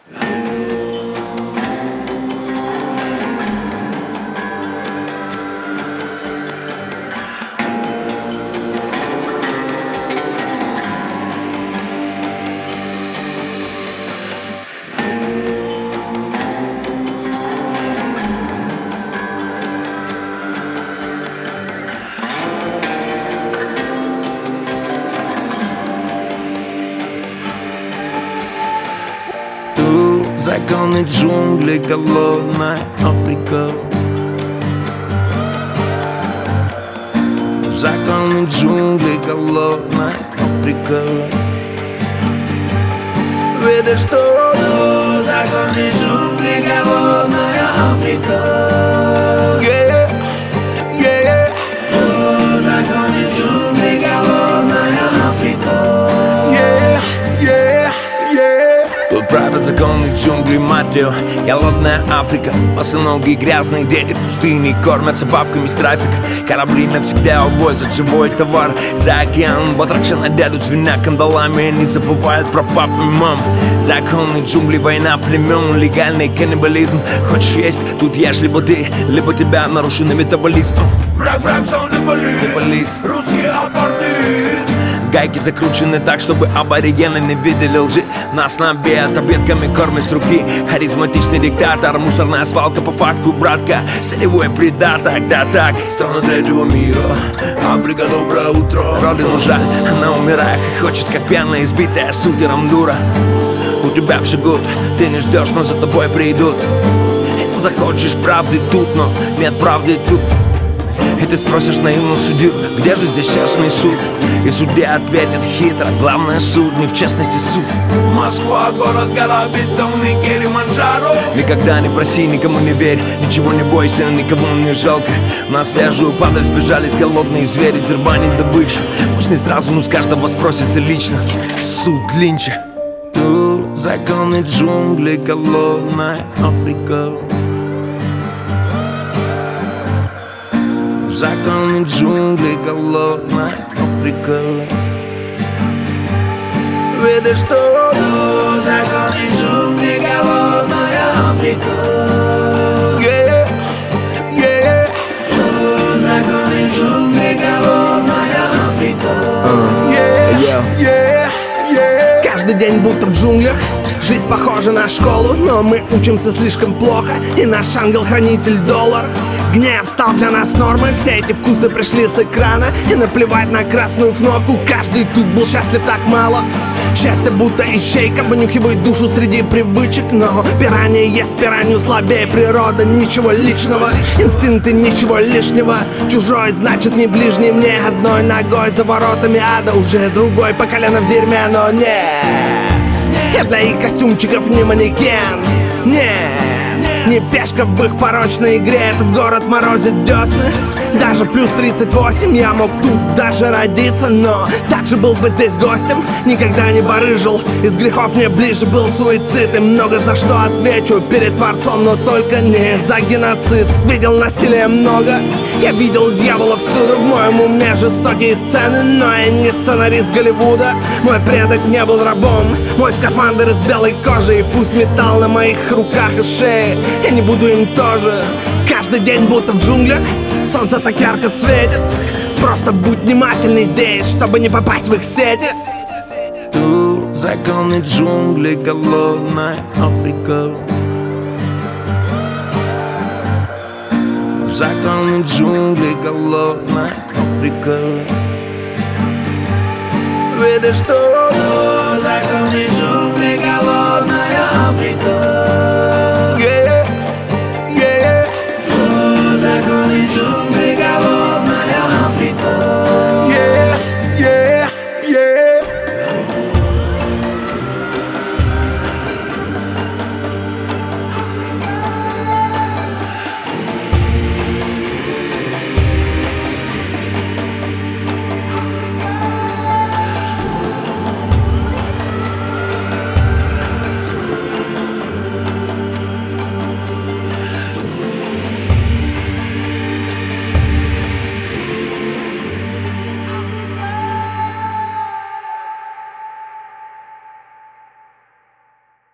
Законы джунглей, голодная Африка. Законы джунглей, голодная Африка. Видишь, что законы джунглей, голодная Африка. Yeah, yeah. Законы джунглей, голодная Африка. Yeah, yeah, yeah. Тут правят законы джунглей, мать ее, голодная Африка. Босоногие грязные дети пустыни кормятся бабками с трафика. Корабли навсегда увозят живой товар за океан. Батракши надедут свиня кандалами, не забывают про папу и маму. Законы джунглей, война племен, легальный каннибализм. Хочешь есть, тут ешь либо ты, либо тебя нарушенный метаболизм. Враг, сон, либо русский апартеид. Гайки закручены так, чтобы аборигены не видели лжи. Нас набеят таблетками, кормят с руки. Харизматичный диктатор, мусорная свалка по факту, братка. Сырьевой придаток, да так. Страна третьего мира, Африка, доброе утро. Родину жаль, она умирает, хочет как пьяная, избитая сутером дура. У тебя все гуд, ты не ждешь, но за тобой придут. И ты захочешь правды тут, но нет правды тут. И ты спросишь наивную судью, где же здесь честный суд? И судья ответит хитро, главное суд, не в честности суд. Москва, город, гора, бетонный Килиманджаро. Никогда не проси, никому не верь, ничего не бойся, никому не жалко. На свежую падаль сбежались голодные звери, дербанить добычу. Пусть не сразу, но с каждого спросится лично. Суд Линча. Тут законы джунглей, голодная Африка. Законы джунглей, голодная Африка. Видишь, что законы джунглей, голодная Африка. Yeah, yeah. Законы джунглей, голодная Африка. Yeah, yeah, yeah. Каждый день будто в джунглях. Жизнь похожа на школу, но мы учимся слишком плохо. И наш ангел-хранитель доллар. Гнев стал для нас нормой. Все эти вкусы пришли с экрана. И наплевать на красную кнопку. Каждый тут был счастлив так мало. Счастье будто ищейка, вынюхивает душу среди привычек. Но пиранья ест пиранью слабее природа. Ничего личного, инстинкты ничего лишнего. Чужой значит не ближний мне. Одной ногой за воротами ада, уже другой по колено в дерьме, но нет. Я для их костюмчиков не манекен. Нет, не пешка в их порочной игре. Этот город морозит десны. Даже в плюс 38 я мог тут даже родиться. Но также был бы здесь гостем. Никогда не барыжил. Из грехов мне ближе был суицид. И много за что отвечу перед Творцом, но только не за геноцид. Видел насилия много. Я видел дьявола всюду. В моем уме жестокие сцены. Но я не сценарист Голливуда. Мой предок не был рабом. Мой скафандр из белой кожи. И пусть металл на моих руках и шее, я не буду им тоже. Каждый день будто в джунглях. Солнце так ярко светит. Просто будь внимательный здесь, чтобы не попасть в их сети. Тут законы джунглей, голодная Африка. Законы джунглей, голодная Африка. Видишь, что законы джунглей, голодная